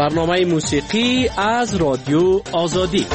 برنامه موسیقی از رادیو آزادی.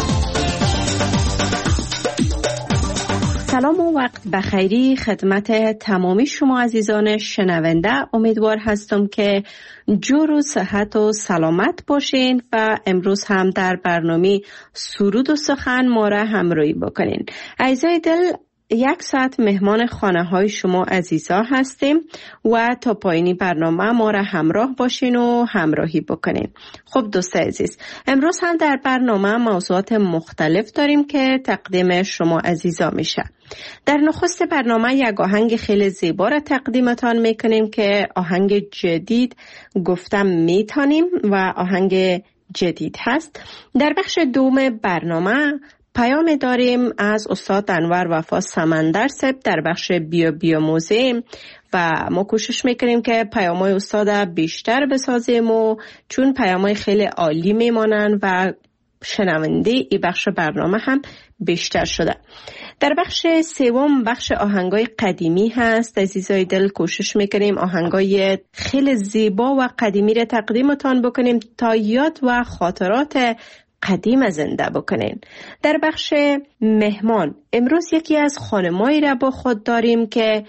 سلام و وقت بخیری خدمت تمامی شما عزیزان شنونده. امیدوار هستم که جور و صحت و سلامت باشین و امروز هم در برنامه سرود و سخن ما را همراهی بکنین. عزیزای دل، 1 ساعت مهمان خانه های شما عزیزا هستیم و تا پایانی برنامه ما را همراه باشین و همراهی بکنین. خب دوست عزیز، امروز هم در برنامه موضوعات مختلف داریم که تقدیم شما عزیزا میشه. در نخست برنامه یک آهنگ خیلی زیبا را تقدیمتان میکنیم که آهنگ جدید گفتم میتانیم و آهنگ جدید هست. در بخش دوم برنامه پیام داریم از استاد انور وفا سمندر صاحب در بخش بیا موزه و ما کوشش میکنیم که پیام‌های استاد بیشتر بسازیم و چون پیام‌های خیلی عالی میمانن و شنونده این بخش برنامه هم بیشتر شده. در بخش سوم بخش آهنگای قدیمی هست. عزیزای دل، کوشش میکنیم آهنگای خیلی زیبا و قدیمی را تقدیمتان بکنیم تا یاد و خاطرات قدیم زنده بکنین. در بخش مهمان امروز یکی از خانمایی را با خود داریم که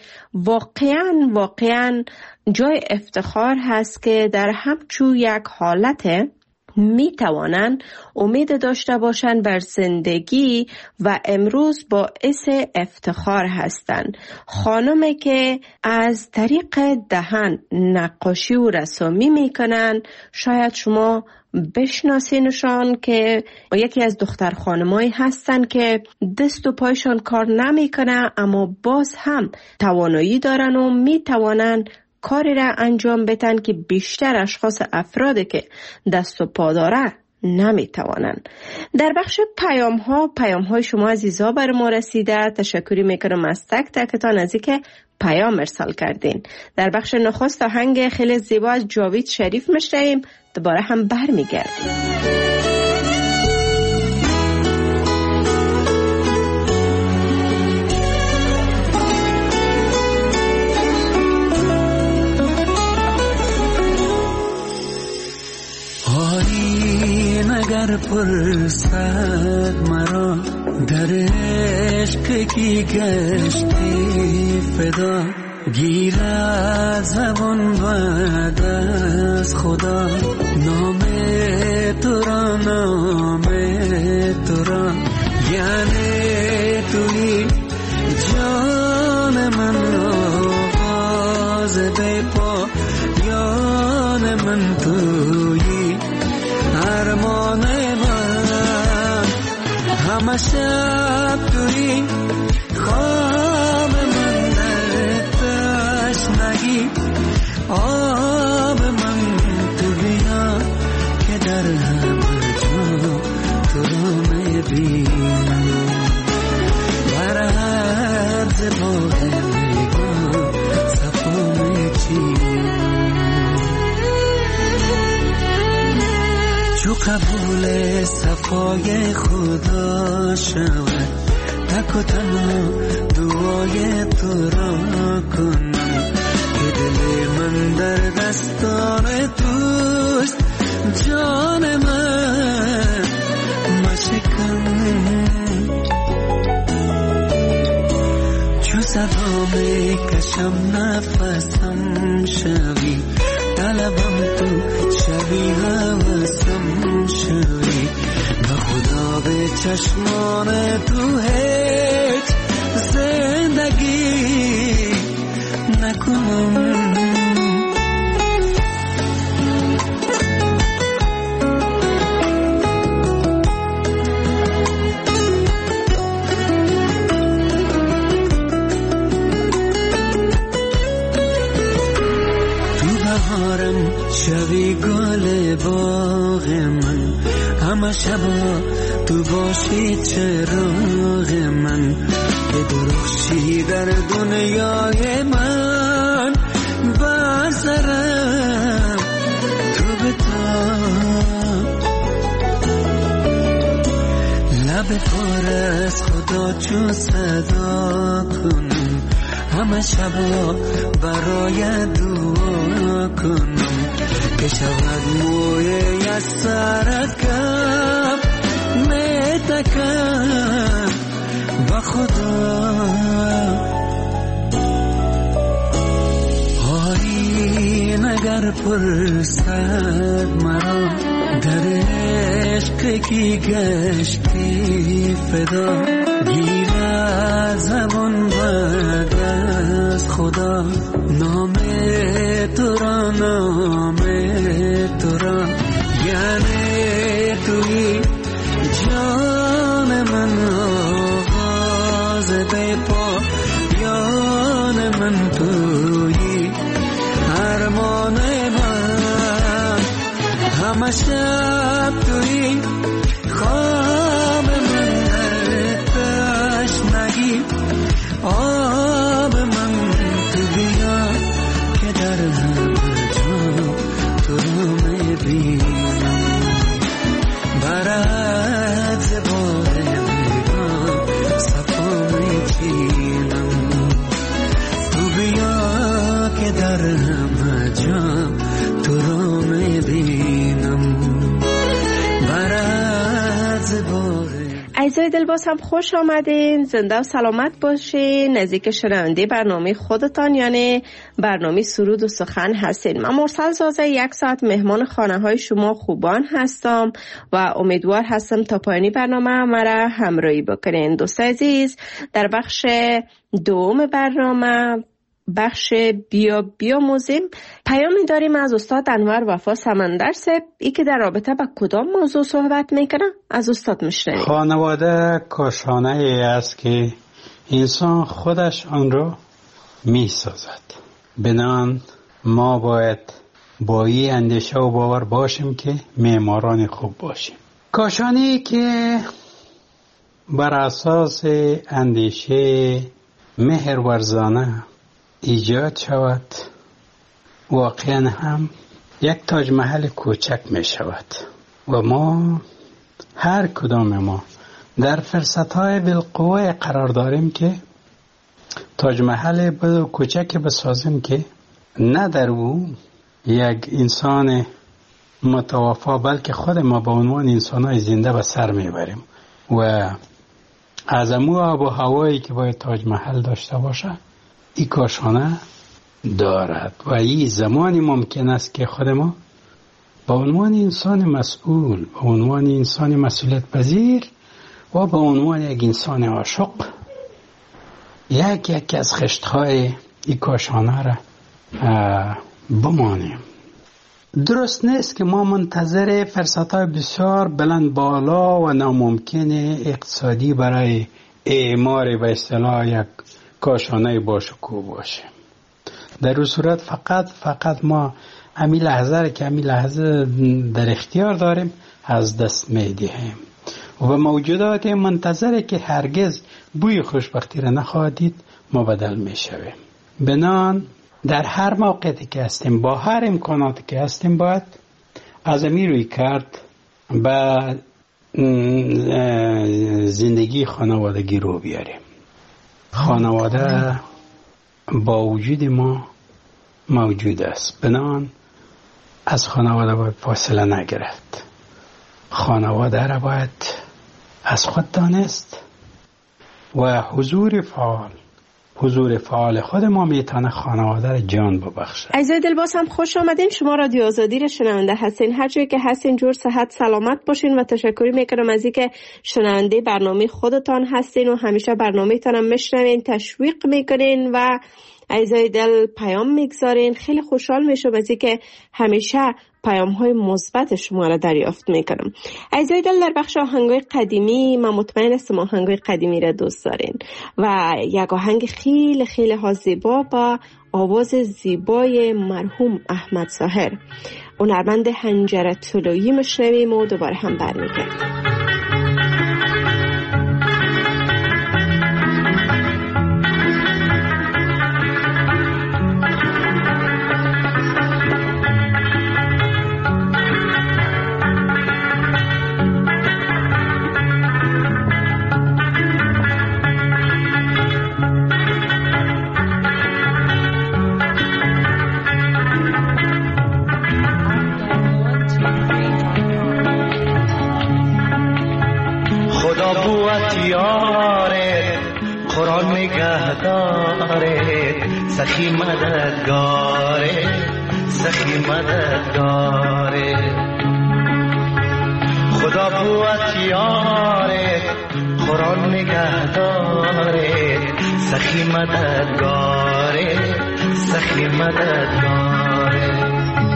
واقعاً جای افتخار هست که در همچون یک حالت می توانن امید داشته باشن بر زندگی و امروز باعث افتخار هستند. خانمی که از طریق دهن نقاشی و رسامی میکنن. شاید شما بشناسینشان که یکی از دختر خانمایی هستن که دست و پایشان کار نمیکنه اما باز هم توانایی دارن و میتوانن کاری را انجام بدن که بیشتر افرادی که دست و پا داره نمیتوانن. در بخش پیام های شما عزیزا بر ما رسیده. تشکری میکنم از تک تکتان از اینکه پیام ارسال کردین. در بخش نخست آهنگ خیلی زیبا از جاوید شریف میشنویم، دوباره هم برمیگردیم. اگر پرسد مرا در عشق کی گشتی فدا، گیرد زبان بعد از خدا نام تو را یعنی توی جان من، آواز بی پایان من توی ارمان من، همه شب توی خواب من، در تشنگی آب من تو بیا که در همه جا تو رو میبینم، بر حد باغ نگاه صفا میچینم. چو قبول صفای خدا شود، تک و تنها دعای تو را کنم که دل من در دستان توست، جان من مشکن. چو صدا میکشم نفسم شوی، طلبم تو شوی هوسم شوی، به خدا به چشمان تو هیچ زندگی نکنم. شوی گل باغ من، همه شبا تو باشی چراغ من، که درخشی در دنیای من، بر سرم تو بتاب. لب پر از خدا چو صدا کنم، همه شبا برای دعا کنم که شود موی از سرکم میتکم با خدا آیین اگر پرسد مرا در عشق کی گشتی فدا گیر از زبان بعد از خدا نام تو را یعنی توی جان من آغاز به پایان من توی ارمان من همه شب توی خواب من تشنگی آب من تو بیا که در همه جا تو رو میبینم برد زبان میگم صفا میچینم تو بیا که در همه جا تو رو میبینم برد زبان. عزیزای دلباز هم خوش آمدین، زنده و سلامت باشین. نزدیک شنونده برنامه خودتان یعنی برنامه سرود و سخن هستین. من مرسل زازه 1 ساعت مهمان خانه های شما خوبان هستم و امیدوار هستم تا پایانی برنامه مرا همراهی بکنین. دوست عزیز، در بخش دوم برنامه، بخش بیا موزیم، پیامی داریم از استاد انور وفا سمندر صاحب. ای که در رابطه با کدام موضوع صحبت میکنه از استاد میشنویم. خانواده کاشانه ای است که انسان خودش آن را میسازد. بنان ما باید با این اندیشه و باور باشیم که معماران خوب باشیم. کاشانه‌ای که بر اساس اندیشه مهرورزانه ایجاد شود واقعا هم یک تاج محل کوچک می شود و ما هر کدام ما در فرصتهای بالقوه قرار داریم که تاج محل کوچک بسازیم که نه در او یک انسان متوفا بلکه خود ما به عنوان انسان‌های زنده به سر میبریم و از امو آب و هوایی که باید تاج محل داشته باشه این کاشانه دارد و این زمانی ممکن است که خود ما به عنوان انسان مسئول، به عنوان انسان مسئولیت پذیر و به عنوان یک انسان عاشق یکی از خشت‌های این کاشانه را بمانیم. درست نیست که ما منتظر فرصت‌های بسیار بلند بالا و ناممکن اقتصادی برای اعمار به اصطلاح یک کاشانه باشکوه باشه. در اون صورت فقط ما همین لحظه که همین لحظه در اختیار داریم از دست میدهیم و به موجودات منتظره که هرگز بوی خوشبختی را نخواهد دید ما بدل میشویم. بنان در هر موقعی که هستیم با هر امکاناتی که هستیم باید از امیر روی کرد به زندگی خانوادگی رو بیاریم. خانواده با وجود ما موجود است، بنان از خانواده باید فاصله نگرفت. خانواده را باید از خود دانست و حضور فعال خود ما میتونه خانواده را جان ببخشه. عزیزای دلباز هم خوش آمدین. شما رادیو آزادی را شنونده هستین. هر جایی که هستین جور صحت سلامت باشین و تشکری میکنم از اینکه شنونده برنامه خودتان هستین و همیشه برنامه تانم میشنوین، تشویق میکنین و عزیزای دل پیام میگذارین. خیلی خوشحال میشم از اینکه همیشه پیام های مثبت شما را دریافت میکنم. عزیزای دل، در بخش آهنگای قدیمی من مطمئن هستم آهنگای قدیمی را دوست دارین و یک آهنگ خیلی خیلی ها زیبا با آواز زیبای مرحوم احمد ظاهر، هنرمند حنجره طلویی میشنویم و دوباره هم برمیگردیم. بوت یاره قرآن نگهداره سخی مددگاره سخی مددگاره خدا بوت یاره قرآن نگهداره سخی مددگاره سخی مددگاره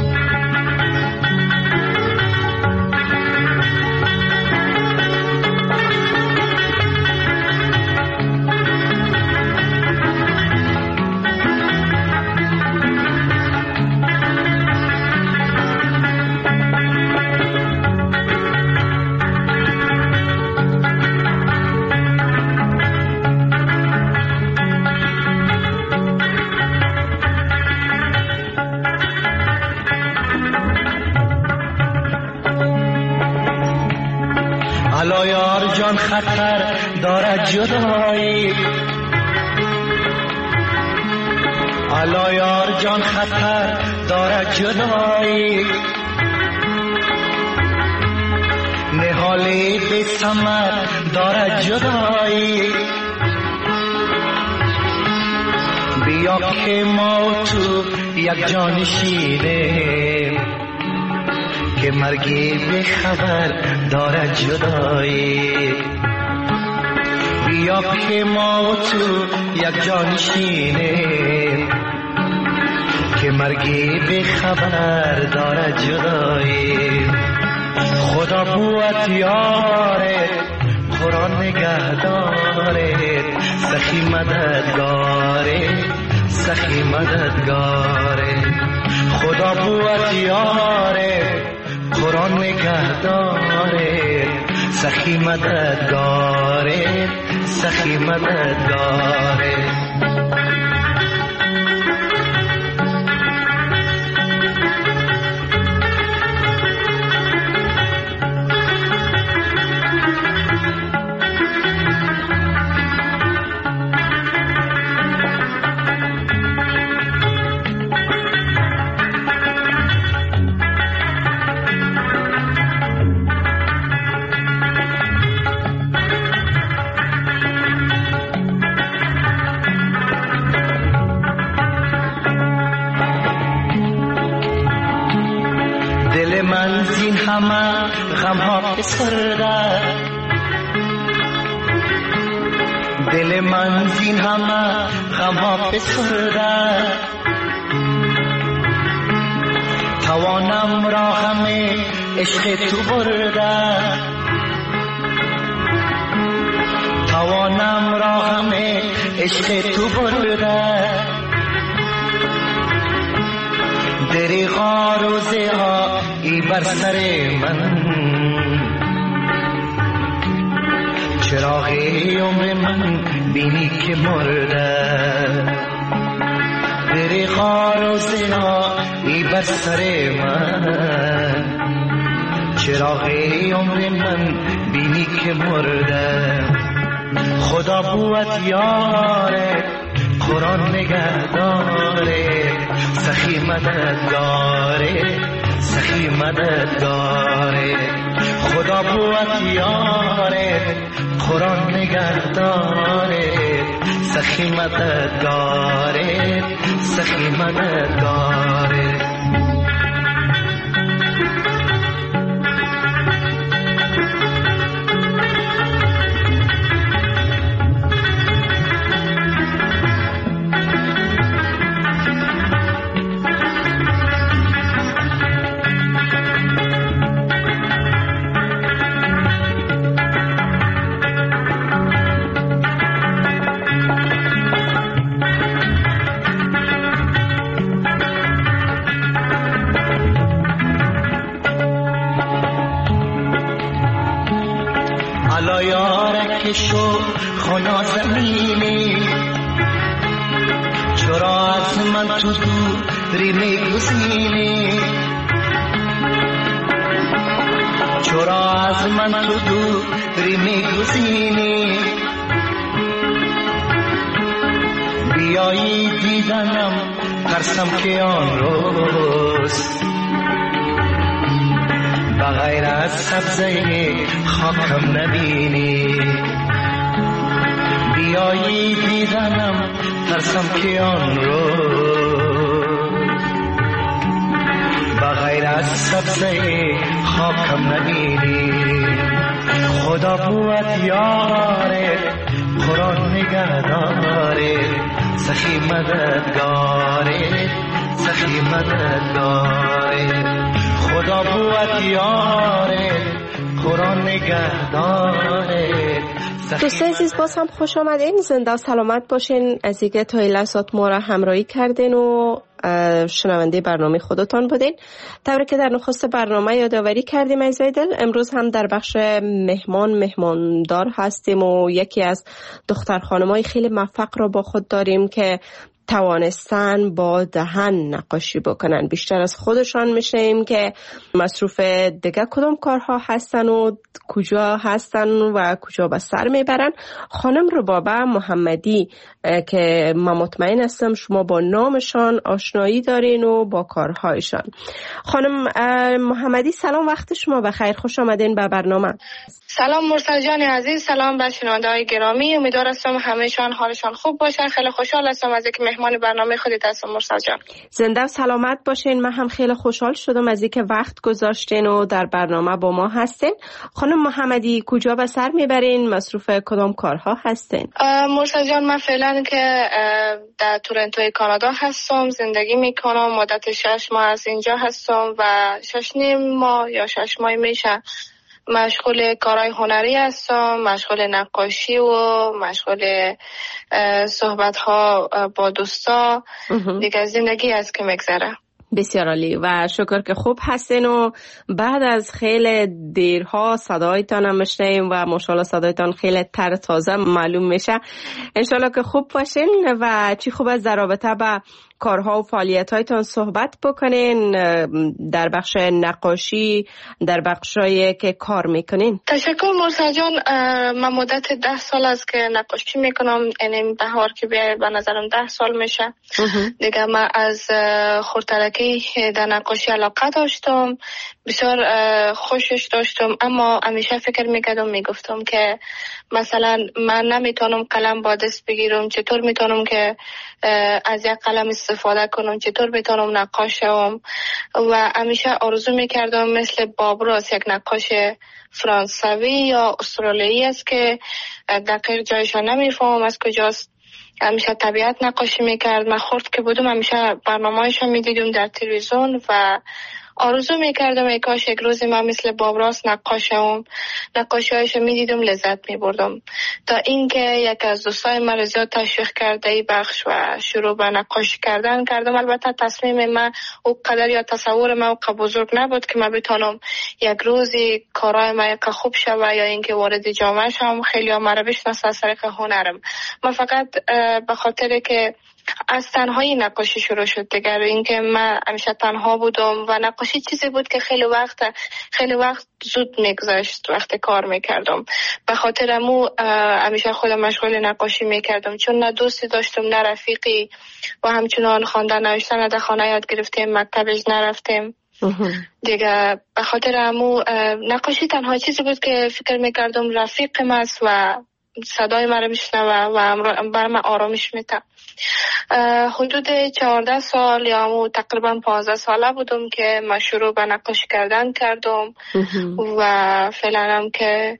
الا یار جان خطر دارد جدایی الا یار جان خطر دارد جدایی نهالی بی ثمر دارد جدایی بیا که ما تو یک جانشینیم که مرگی به خبر دارد جدایی بیا که ما تو یک جانشینیم که مرگی به خبر دارد جدایی خدا بوت یاره قرآن نگهداره سخی مددگاره سخی مددگاره خدا بوت یاره قرآن نگهداره سخی مددگاره سخی مددگاره من زین همه غم ها بسرده دل من زین همه غم ها بسرده توانم را همه عشق تو برده توانم را همه عشق تو برده دریغا روزه ها ای بر سر من چراغ عمر من بینی که مرده دریغا روزه ها ای بر سر من چراغ عمر من بینی که مرده خدا بوت یاره قرآن نگهداره سخی مددگاره سخی مددگاره خدا بوت یاره قرآن نگهداره سخی مددگاره سخی مددگاره الا یارک شو خنا زمینی چرا از من تو دوری میگزینی چرا از من تو دوری میگزینی بیایی دیدنم ترسم که آن روز بغیر از سبزه خاکم نبینی. بیایی دیدنم ترسم که آن رو بغیر از سبزه خاکم نبینی. خدا بود یاره قرآن نگهداره سخی مددگاره سخی مددگاره. خدا بود یاره قرآن نگهداره. دوستان عزیز باز هم خوش آمدین، زنده و سلامت باشین. از اینکه تا این لحظات ما را همراهی کردین و شنونده برنامه خودتان بودین. طوری که در نخست برنامه یادآوری کردیم عزیزای دل، امروز هم در بخش مهماندار هستیم و یکی از دختر خانمای خیلی موفق را با خود داریم که توانستن با دهن نقاشی بکنن. بیشتر از خودشان میشنیم که مصروف دیگه کدام کارها هستن و کجا هستن و کجا به سر میبرن. خانم ربابه محمدی که من مطمئن هستم شما با نامشان آشنایی دارین و با کارهایشان. خانم محمدی سلام، وقت شما بخیر، خوش آمدین به برنامه. سلام مرسل جان عزیز، سلام به شنونده‌های گرامی، امیدوار هستم همه‌شان حالشان خوب باشن. خیلی خوشحال هستم از اینکه مهمان برنامه خودت هستم مرسل جان. زنده و سلامت باشین. من هم خیلی خوشحال شدم از اینکه وقت گذاشتین و در برنامه با ما هستین. خانم محمدی کجا به سر میبرین؟ مصروف کدام کارها هستین؟ مرسل جان من فعلا که در تورنتو کانادا هستم، زندگی میکنم. مدت 6 ماه از اینجا هستم و 6.5 ماه یا 6 ماه میشه مشغول کارهای هنری هستم، مشغول نقاشی و مشغول صحبت ها با دوستا. دیگه زندگی است که میگذره. بسیار عالی و شکر که خوب هستین و بعد از خیلی دیرها صدایتان هم میشنیم و ماشاءالله صدایتان خیلی تر تازه معلوم میشه. انشالله که خوب باشین و چی خوب از در رابطه با کارها و فعالیت‌هایتان صحبت بکنین در بخش نقاشی، در بخشایی که کار میکنین. تشکر مرسل جان. من مدت 10 سال است که نقاشی میکنم، یعنی بهار که بیاید به نظرم 10 سال میشه. دیگه من از خردترکی در نقاشی علاقه داشتم، بسیار خوشش داشتم، اما همیشه فکر میکردم میگفتم که مثلا من نمیتونم قلم با دست بگیرم، چطور میتونم که از یک قلم استفاده کنم، چطور میتونم نقاش شوم. و همیشه آرزو میکردم مثل باب روس، یک نقاش فرانسوی یا استرالیایی است که دقیق جایش نمیفهمم از کجاست. همیشه طبیعت نقاشی میکرد. من خرد که بودم همیشه برنامه‌هایش میدیدم در تلویزیون و آرزو میکردم ای کاش یک روزی من مثل باب راست نقاشم. نقاشی‌هایش میدیدم، لذت میبردم. تا اینکه یک از دوستای من زیاد تشویق کرده ای بخش و شروع به نقاشی کردم. البته تصمیم من او قدر یا تصور من او بزرگ نبود که من بتونم یک روزی کارهای من خوب شوه یا اینکه وارد جامعه شوم خیلی ها مرا بشناسه از طریق هنرم. من فقط به خاطر که از تنهایی نقاشی شروع شد دیگر، اینکه من همیشه تنها بودم و نقاشی چیزی بود که خیلی وقت زود میگذشت وقتی کار میکردم. به خاطر امو همیشه خودم مشغول نقاشی میکردم، چون نه دوستی داشتم نه رفیقی و همچنان خواندن نوشتن در خانه یاد گرفتیم، مکتبش نرفتیم دیگه. به خاطر امو نقاشی تنها چیزی بود که فکر میکردم رفیقم است و صدای مرا میشنوه و بر من آرامش میده. حدود 14 سال یا تقریبا 15 ساله بودم که من شروع به نقاشی کردن کردم و فعلا هم که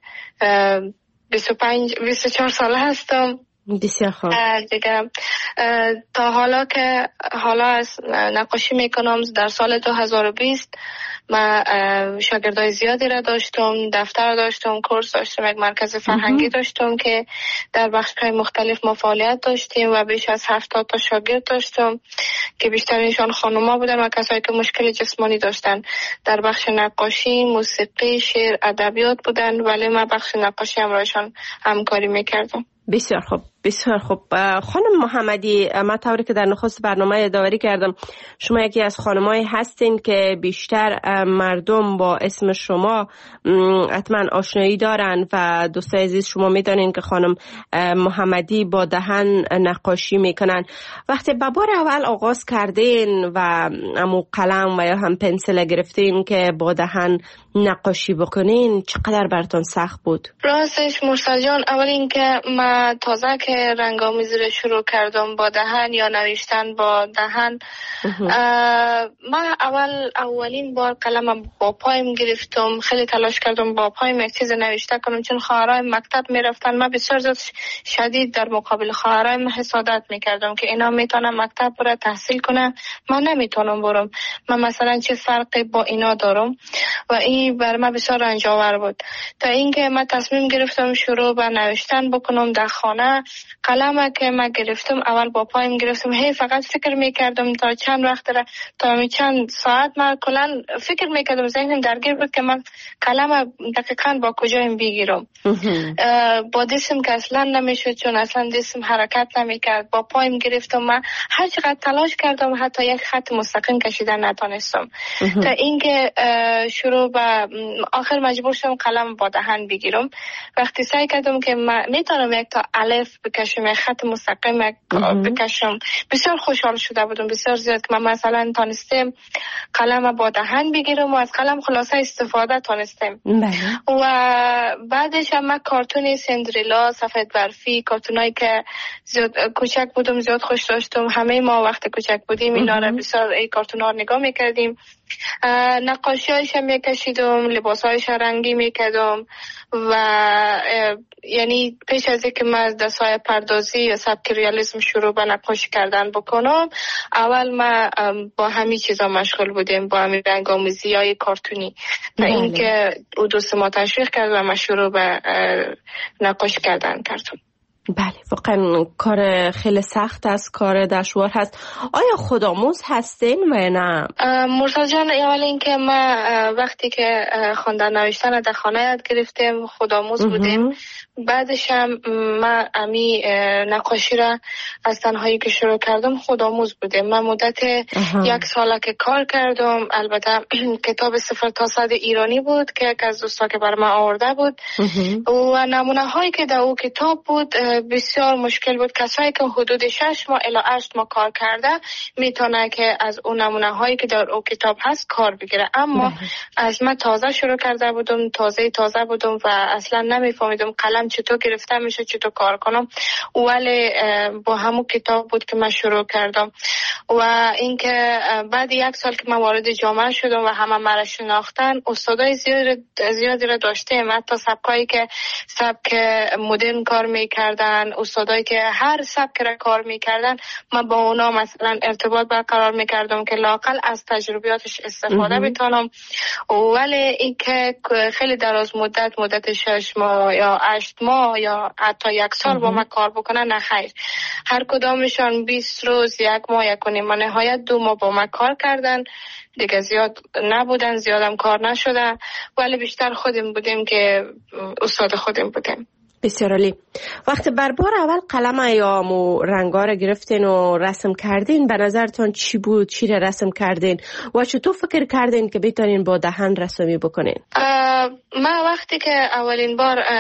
24 ساله هستم. بسیار خوب. دیگه تا حالا از نقاشی میکنم. در سال 2020 من شاگردای زیادی را داشتم، دفتر داشتم، کورس داشتم، یک مرکز فرهنگی داشتم که در بخش‌های مختلف ما فعالیت داشتیم و بیش از 70 تا شاگرد داشتم که بیشترینشان خانوما بودن و کسایی که مشکل جسمانی داشتن. در بخش نقاشی، موسیقی، شعر، ادبیات بودن، ولی من بخش نقاشی همراهشان همکاری میکردم. بسیار خوب. بسیار خوب. خانم محمدی، من طوری که در نخست برنامه یادآوری کردم شما یکی از خانمایی هستین که بیشتر مردم با اسم شما حتما آشنایی دارن و دوستای عزیز شما میدانین که خانم محمدی با دهن نقاشی میکنن. وقتی به بار اول آغاز کردین و امو قلم و یا هم پنسل گرفتین که با دهن نقاشی بکنین چقدر براتون سخت بود؟ راستش مرسل جان، اول اینکه من تازه که رنگ‌آمیزی رو شروع کردم با دهن یا نوشتن با دهن، من اولین بار قلم با پایم گرفتم. خیلی تلاش کردم با پایم یک چیز نوشته کنم، چون خواهرام مکتب میرفتن. من بسیار زیاد شدید در مقابل خواهرام حسادت میکردم که اینا میتونن مکتب بره تحصیل کنه، من نمیتونم برم. من مثلا چه فرقی با اینا دارم؟ و این بر من بسیار رنج آور بود. تا اینکه من تصمیم گرفتم شروع به نوشتن بکنم در خانه. قلم که من گرفتم اول با پایم گرفتم، هی فقط فکر میکردم تا چند وقت تا چند ساعت من کلا فکر میکردم، ذهنم درگیر بود که من قلم دقیقاً با کجایم بگیرم. با دستم که اصلا نمیشد، چون اصلا دستم حرکت نمیکرد. با پایم گرفتم، من هر چقدر تلاش کردم حتی یک خط مستقیم کشیدن نتونستم. تا اینکه شروع به آخر مجبور شدم قلم با دهن بگیرم. وقتی سعی کردم که من میتونم یک تا الف بکشم، یک خط مستقیم بکشم، بسیار خوشحال شده بودم، بسیار زیاد که من مثلا تانستم قلم با دهن بگیرم و از قلم خلاصه استفاده تانستم. و بعدش هم من کارتون سندریلا، سفید برفی، کارتونایی که زیاد کوچک بودم زیاد خوش داشتم. همه ما وقت کوچک بودیم اینا را بسیار ای کارتونا رو نگاه میکردیم. نقاشی‌هایش هم میکشیدم، لباس‌هایش رنگی میکردم و یعنی پیش از اینکه من از دستای پردازی یا سبک ریالیسم شروع به نقاشی کردن بکنم، اول من با همین چیزا مشغول بودیم، با همین رنگ‌آمیزی‌های کارتونی. تا اینکه او دوست ما تشویق کرد و من شروع به نقاشی کردن کردم. بله، واقعا کار خیلی سخت است، کار دشوار هست. آیا خودآموز هستین و نه؟ مرسل جان، اول اینکه ما وقتی که خواندن نوشتن در خانه یاد گرفتیم خودآموز بودیم. بعدش هم من امی نقاشی را از تنهایی که شروع کردم خودآموز بودیم. من مدت 1 ساله که کار کردم. البته کتاب 0 تا 100 ایرانی بود که یک از دوستا که بر من آورده بود و نمونه هایی که در او کتاب بود بسیار مشکل بود. کسایی که حدود 6 ماه الی 8 ماه کار کرده میتونه که از اون نمونه هایی که در او کتاب هست کار بگیره. اما از من تازه شروع کرده بودم، تازه بودم و اصلا نمیفهمیدم قلم چطور گرفته میشه، چطور کار کنم. ولی با همون کتاب بود که من شروع کردم. و اینکه بعد 1 سال که من وارد جامعه شدم و همه مرا شناختن، استادای زیادی را داشتیم، حتی سبکایی که سبک مدرن کار میکردن، استادایی که هر سبک را کار میکردن، من با اونا مثلا ارتباط برقرار میکردم که لااقل از تجربیاتش استفاده بتونم. ولی اینکه خیلی دراز مدت 6 ماه یا 8 ماه یا حتی 1 سال با من کار بکنن، نه خیر. هر کدامشان 20 روز، 1 ماه، 1 و نیم، نهایت 2 ماه با من کار کردن. دیگه زیاد نبودن، زیادم کار نشده، ولی بیشتر خودم بودیم که استاد خودم بودیم. بسیار عالی. وقتی بار اول قلم یا رنگا را گرفتین و رسم کردین، به نظرتون چی بود؟ چی را رسم کردین و چطور فکر کردین که بتونین با دهن رسمی بکنین؟ من وقتی که اولین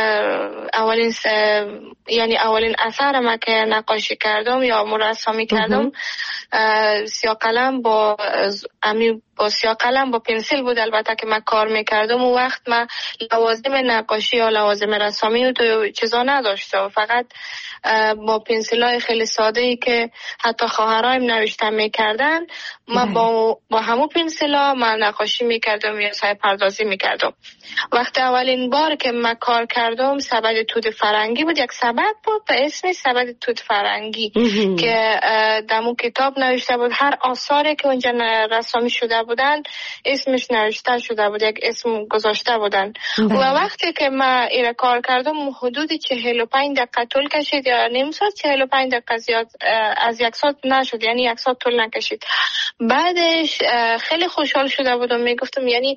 اثر ما که نقاشی کردم یا مرسمی کردم، سیاه قلم با سیاه قلم با پنسل بود البته که من کار میکردم. و وقت من لوازم نقاشی یا لوازم رسمی و چیزا نداشتم، فقط با پنسل‌های خیلی ساده‌ای که حتی خواهرام نوشتن میکردن، من با همون پنسل‌ها من نقاشی میکردم یا سایه پردازی میکردم. وقتی اولین بار که من کار کردم سبد توت فرنگی بود، یک سبد بود به اسم سبد توت فرنگی که دمو کتاب نوشته بود، هر آثاری که اونجا رسامی شده بودن اسمش نوشته شده بود، یک اسم گذاشته بودن. و وقتی که من این کار کردم حدود 45 دقیقه طول کشید یا نیم ساعت، 45 دقیقه زیاد از 1 ساعت نشد، یعنی 1 ساعت طول نکشید. بعدش خیلی خوشحال شده بودم، میگفتم یعنی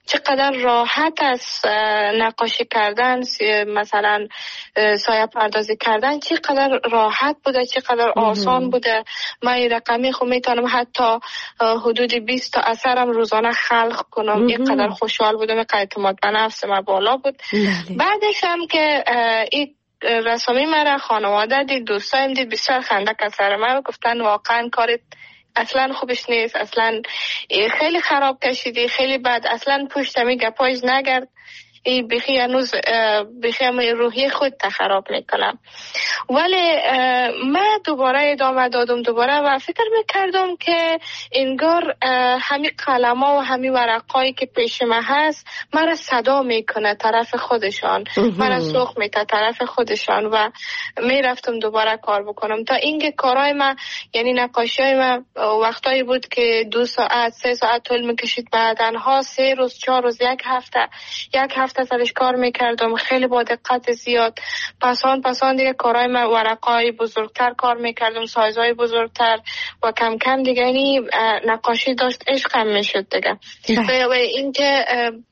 چقدر راحت است نقاشی کردن، مثلا سایه پردازی کردن چقدر راحت بوده، چقدر آسان بوده. من این رقمی خود میتونم حتی حدود 20 تا اثرم روزانه خلق کنم. اینقدر خوشحال بودم، اینقدر اعتماد به نفس من بالا بود. بعدش هم که این رسامی مرا خانواده دید، دوستایم دید، بسیار خنده که سر من گفتن واقعا کارت اصلا خوبش نیست، اصلا خیلی خراب کشیدی، خیلی بد، اصلا پشت می گپایش نگرد، این بخی هنوز بخی روحی خود خراب میکنم. ولی من دوباره ادامه دادم دوباره و فکر میکردم که انگار همین قلما و همین ورقایی که پیش من هست مرا صدا میکنه طرف خودشان، مرا سوق میته طرف خودشان و میرفتم دوباره کار بکنم تا اینکه کارهای من، یعنی نقاشیهای من وقتایی بود که 2 ساعت 3 ساعت طول میکشید، بعدنها 3 روز 4 روز یک هفته سرش کار میکردم، خیلی با دقت زیاد. پسان دیگه کارهای من ورقای بزرگتر کار میکردم، سایزهای بزرگتر و کم کم دیگه یعنی نقاشی داشت عشقم میشد دیگه. و اینکه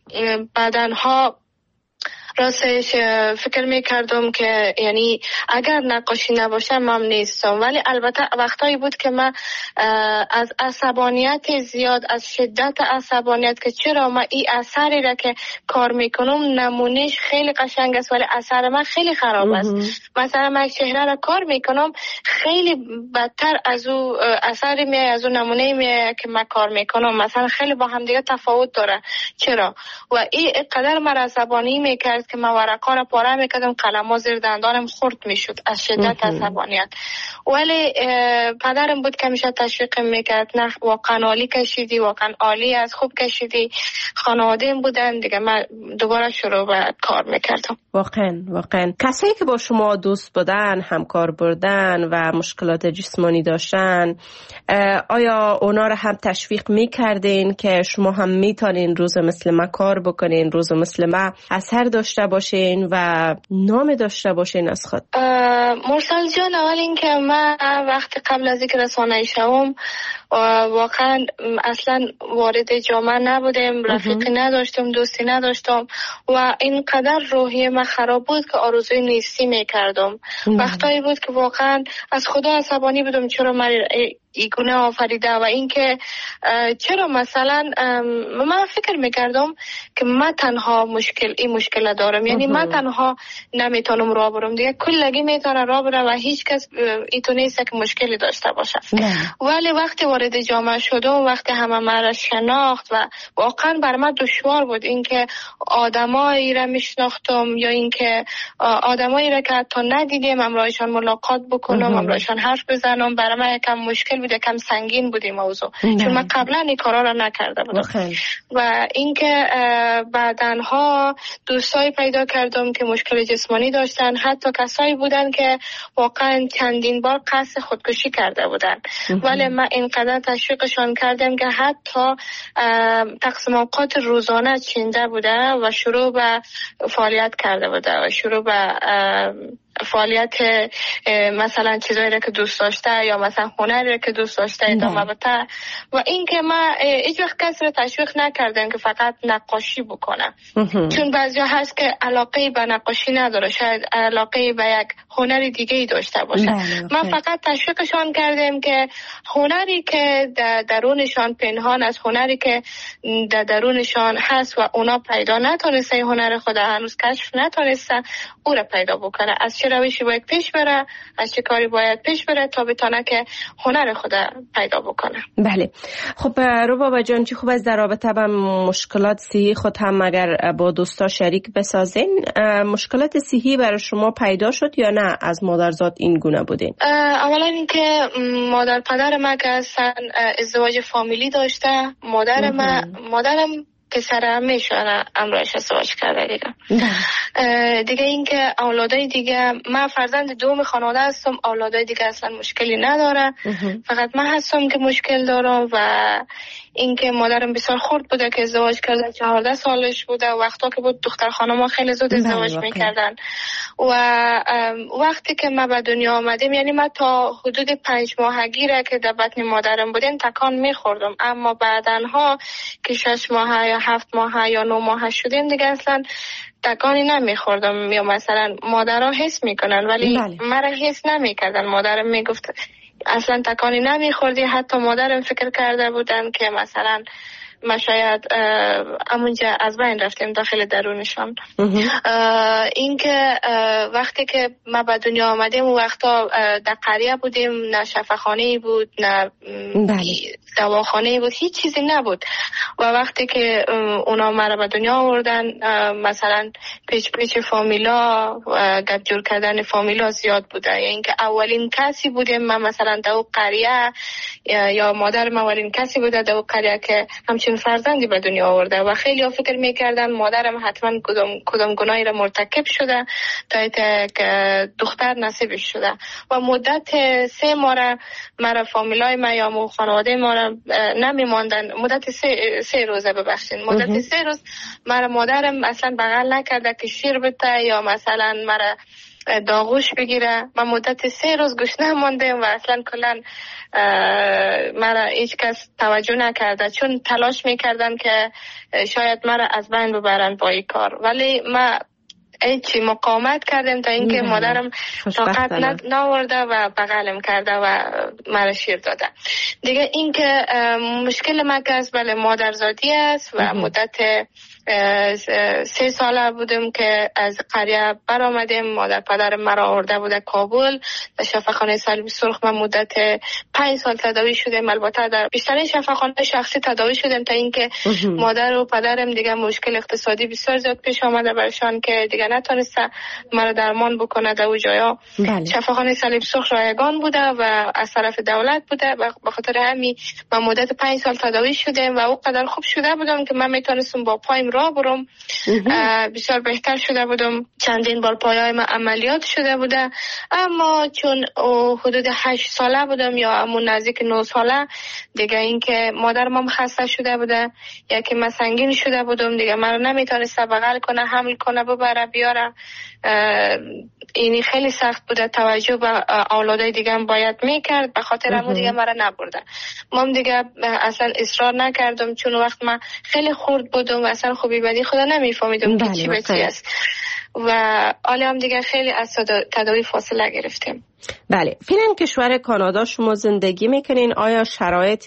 بعدنها راستش فکر میکردم که یعنی اگر نقاشی نباشه من نیستم. ولی البته وقتایی بود که من از عصبانیت زیاد، از شدت عصبانیت که چرا من این اثری را که کار میکنم نمونهش خیلی قشنگ است ولی اثر من خیلی خراب است. مثلا من یک چهره را کار میکنم خیلی بدتر از او اثری می از اون نمونه می که من کار میکنم، مثلا خیلی با هم دیگه تفاوت داره. چرا؟ و این قدر من عصبانی میکرد که من ورقا را پاره میکردم، قلم‌ها زیر دندانم خورد میشد از شدت عصبانیت. ولی پدرم بود که همیشه تشویق میکرد، نه واقعا عالی کشیدی، واقعا عالی از خوب کشیدی. خانواده‌ام بودن دیگه، من دوباره شروع به کار میکردم. واقعا کسایی که با شما دوست بودن، همکار بودن و مشکلات جسمانی داشتن، آیا اونا را هم تشویق میکردین که شما هم میتونین روز مثل ما کار بکنین، روز مثل ما اثر داشته باشین و نام داشته باشین از خود؟ مرسل جان، اول اینکه من وقتی قبل از اینکه رسانه‌ای شوم واقعا اصلا وارد جامعه نبودم، رفیقی نداشتم، دوستی نداشتم و اینقدر روحیه من خراب بود که آرزوی نیستی میکردم. وقتایی بود که واقعا از خدا عصبانی بودم چرا من ایگونه آفریده و اینکه چرا مثلا من فکر میکردم که من تنها این مشکل دارم، یعنی من تنها نمیتونم راه برم، دیگه کلگی میتونه راه بره و هیچ کس ایتو نیست که مشکلی داشته باشه. ولی وقتی وارد جامعه شدم، وقتی همه من را شناخت و واقعا بر من دشوار بود اینکه آدمایی را میشناختم یا اینکه آدمایی را که حتی ندیدم امرایشان ملاقات بکنم، امرایشان حرف بزنم، برای من یکم مشکل بود، یکم سنگین بود این موضوع، چون من قبلا این کارا را نکرده بودم. و اینکه بعدنها دوستایی پیدا کردم که مشکل جسمانی داشتن، حتی کسایی بودن که واقعا چندین بار قصد خودکشی کرده بودن، ولی من اینقدر تشویقشان کردم که حتی تقسیم اوقات روزانه چینده بوده و شروع به فعالیت کرده بوده و شروع به فعالیت مثلا چیزایی را که دوست داشته یا مثلا هنری را که دوست داشته ادامه بده. و اینکه من هیچ وقت کسی را تشویق نکردم که فقط نقاشی بکنه، چون بعضیا هست که علاقه به نقاشی نداره، شاید علاقه به یک هنر دیگه ای داشته باشه. من فقط تشویقشان کردم که هنری که درونشان پنهان است، هنری که درونشان هست و اونا پیدا نتونسته، هنر خود هنوز کشف نتونسته، او را پیدا بکنه. از چه روشی باید پیش بره، از چه کاری باید پیش بره تا بتونه که هنر خود پیدا بکنه. بله. خب ربابه جان، چی خوب از در رابطه با مشکلات صحی خود هم اگر با دوستا شریک بسازین، مشکلات صحی برای شما پیدا شد یا نه از مادرزاد این گونه بودین؟ اولا اینکه مادر پدر من که اصلا ازدواج فامیلی داشته، مادرم پسر میشونه امرایش ازدواج کرده دیگه اینکه اولادای دیگه، من فرزند دوم خانواده هستم، اولادای دیگه اصلا مشکلی نداره، فقط من هستم که مشکل دارم. و اینکه مادرم بسیار خرد بوده که ازدواج کرده، 14 سالش بوده. وقتا که بود دختر خانم‌ها خیلی زود ازدواج میکردن و وقتی که ما به دنیا آمدیم، یعنی ما تا حدود 5 ماهگی را که در بطن مادرم بودیم تکان میخوردم، اما بعدنها که 6 ماه یا 7 ماه یا 9 ماه شدیم دیگه اصلا تکانی نمیخوردم. یا مثلا مادرها حس میکنن ولی مرا حس نمیکردن. مادرم میگفت اصلا تکانی نمیخوردی. حتی مادرم فکر کرده بودن که مثلا ما شاید همونجا از بین رفتیم داخل درونشان. اینکه وقتی که ما به دنیا آمدیم و وقتا در قریه بودیم، نه شفاخانه بود نه دواخانه بود، هیچ چیزی نبود. و وقتی که اونا ما را به دنیا آوردن، مثلا پیچ فامیلا و گپ جور کردن فامیلا زیاد بوده. یعنی اینکه اولین کسی بودیم ما مثلا در قریه، یا مادرم اولین کسی بوده در قریه که همچین فرزندی به دنیا آورده و خیلی ها فکر میکردن مادرم حتما کدام گناهی را مرتکب شده تا که دختر نصیبش شده. و مدت 3 ماه مرا فامیلای ما یا خانواده ما را نمیماندن. مدت 3 روزه ببخشید، مدت 3 روز مرا مادرم اصلا بغل نکرده که شیر بده یا مثلا مرا داغوش بگیره. ما مدت 3 روز گشنه ماندیم و اصلا کلا مرا هیچ کس توجه نکرده، چون تلاش میکردن که شاید مرا از بین ببرن با این کار. ولی ما ایچی مقاومت کردیم تا اینکه مادرم طاقت ناورده و بغلم کرده و مرا شیر داده. دیگه اینکه مشکل ما که از مادرزادی است و مدت 3 ساله بودیم که از قریه برآمدیم. مادر پدرم مرا آورده بوده کابل و شفاخانه صلیب سرخ. من مدت 5 سال تداوی شدیم. البته در بیشترین شفاخانه شخصی تداوی شدیم تا اینکه مادر و پدرم دیگه مشکل اقتصادی بسیار زیاد پیش آمده برشان که دیگه نتونسته مرا درمان بکنه در اون جایا. شفاخانه صلیب سرخ رایگان بوده و از طرف دولت بوده. به خاطر همین من مدت 5 سال تداوی شدیم و اونقدر خوب شده بودم که من میتونستم با پایم راه برم. بسیار بهتر شده بودم. چندین بار پایه‌های من عملیات شده بوده. اما چون حدود 8 ساله بودم یا همون نزدیک 9 ساله دیگه اینکه مادرم خسته شده بوده، یکی من سنگین شده بودم دیگه من نمیتونسته بغل کنه، حمل کنه، ببره بیاره. اینی خیلی سخت بوده. توجه به اولادای دیگه هم باید میکرد، به خاطر همون دیگه مرا نبرده. من دیگه اصلا اصرار نکردم، چون وقت من خیلی خرد بودم و اصلا خوبی بدی خدا نمیفهمیدم که چی به چی است. و حالا هم دیگه خیلی از تداوی فاصله گرفتیم. بله، فعلا کشور کانادا شما زندگی میکنین. آیا شرایط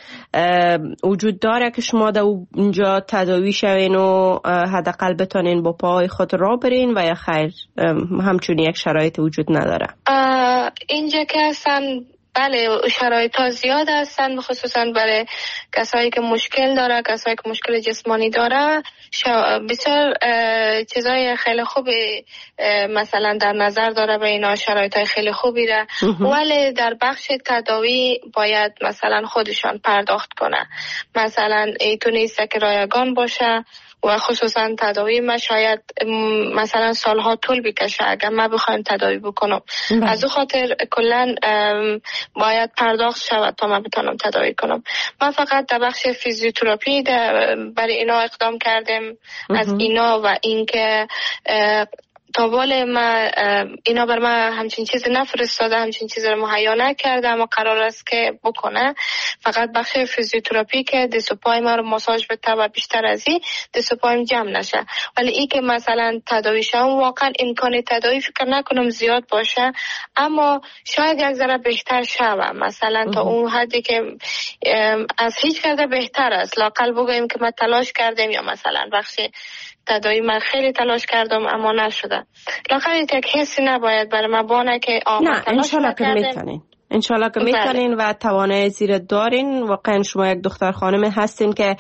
وجود داره که شما در اونجا تداوی شوین و حداقل بتونین با پای خود راه برین و یا خیر همچون یک شرایط وجود نداره؟ اینجا که اصلا بله شرایط ها زیاد هستن، خصوصا برای کسایی که مشکل داره، کسایی که مشکل جسمانی داره. بسیار چیزای خیلی خوبی مثلا در نظر داره به اینا، شرایط های خیلی خوبی را. ولی در بخش تداوی باید مثلا خودشان پرداخت کنه. مثلا ایتون نیست که رایگان باشه و خصوصا تداوی ما شاید مثلا سالها طول بکشه اگر ما بخوایم تداوی بکنم. از او خاطر کلا باید پرداخت شود تا ما بتونم تداوی کنم. ما فقط در بخش فیزیوتراپی برای اینا اقدام کردیم. از اینا و اینکه تا بال ما اینا بر ما همچین چیز نفرستاده، همچین چیز رو مهیا نکرده، اما قرار است که بکنه. فقط بخش فیزیوتراپی که دست و پای ما رو ماساژ بده و بیشتر از این دست و پایم جمع نشه. ولی این که مثلا تداوی شم واقعا امکان تداوی فکر نکنم زیاد باشه، اما شاید یک ذره بهتر شوم. مثلا تا اون حدی که از هیچ کرده بهتر است. لااقل بگویم که ما تلاش کردیم، یا مثلا بخش تداوی من خیلی تلاش کردم اما نشده. لااقل یک حسی نباید برای ما بانه که نه انشالله که میتونین، انشالله که میتونین و توانایی زیر دارین. واقعا شما یک دختر خانم هستین که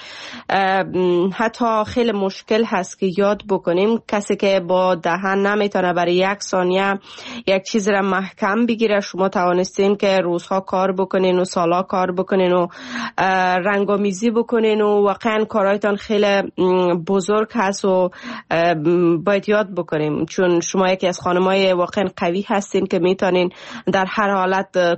حتی خیلی مشکل هست که یاد بکنیم. کسی که با دهن نمیتونه برای 1 ثانیه یک چیز را محکم بگیره، شما توانستین که روزها کار بکنین و سالا کار بکنین و رنگامیزی بکنین و واقعا کارایتان خیلی بزرگ هست و باید یاد بکنیم، چون شما یکی از خانمای واقعا قوی هستین که میتونین در هر حالت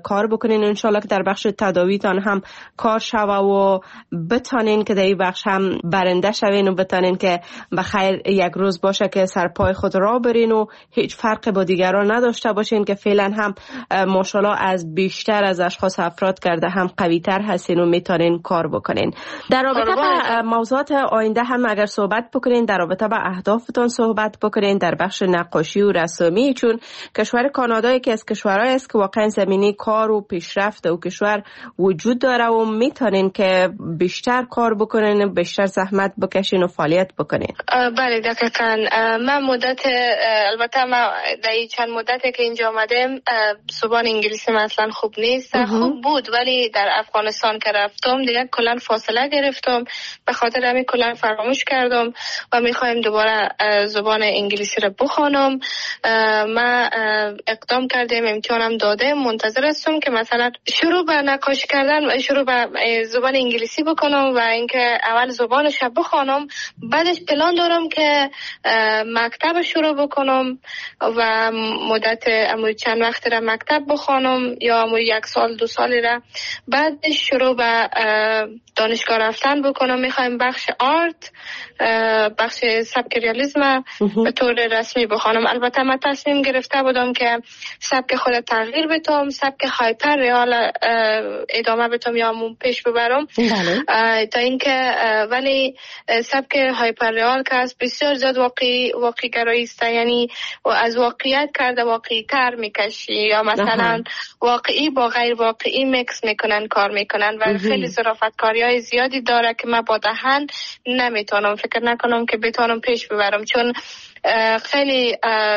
کار بکنین. انشالله که در بخش تداویتان هم کار شوه و بتانین که در این بخش هم برنده شوین و بتانین که بخیر یک روز باشه که سرپای خود را برین و هیچ فرق با دیگران نداشته باشین که فعلا هم ماشاءالله از بیشتر از اشخاص افراد کرده هم قوی تر هستین و میتونین کار بکنین. در رابطه با موضوعات آینده هم اگر صحبت بکنین، در رابطه با اهدافتون صحبت بکنین در بخش نقاشی و رسامی، چون کشور کانادا یکی از کشورهایی است که واقعا زمینی کار و پیشرفت و کشور وجود داره و میتونین که بیشتر کار بکنین، بیشتر زحمت بکشین و فعالیت بکنین. بله دقیقاً. من البته ما در چند مدتی که اینجا آمدم زبان انگلیسی مثلا خوب نیست. خوب بود ولی در افغانستان که رفتم دیگه کلا فاصله گرفتم، به خاطر همین کلا فراموش کردم و میخوایم دوباره زبان انگلیسی رو بخونم. من اقدام کردم، امتحانم دادم، منتظر هستم که مثلا شروع به نقاشی کردن، شروع به زبان انگلیسی بکنم و اینکه اول زبانش رو بخونم، بعدش پلان دارم که مکتب شروع بکنم و مدت چند وقت را مکتب بخونم یا 1 سال 2 سالی را، بعد شروع به دانشگاه رفتن بکنم. میخوایم بخش آرت، بخش سبک ریالیسم به طور رسمی بخونم. البته من تصمیم گرفته بودم که سبک خود تغییر بدم، سبک هایپر ریال ادامه بدم یا پیش ببرم تا اینکه ولی سبک هایپر ریال که از بسیار زیاد واقعی گرایی است، یعنی از واقعیت کرده واقعی تر میکشی یا مثلا واقعی با غیر واقعی میکس میکنن، کار میکنن و خیلی ظرافتکاری های زیادی داره که من با دهن نمیتونم، فکر نکنم که بتونم پیش ببرم، چون خیلی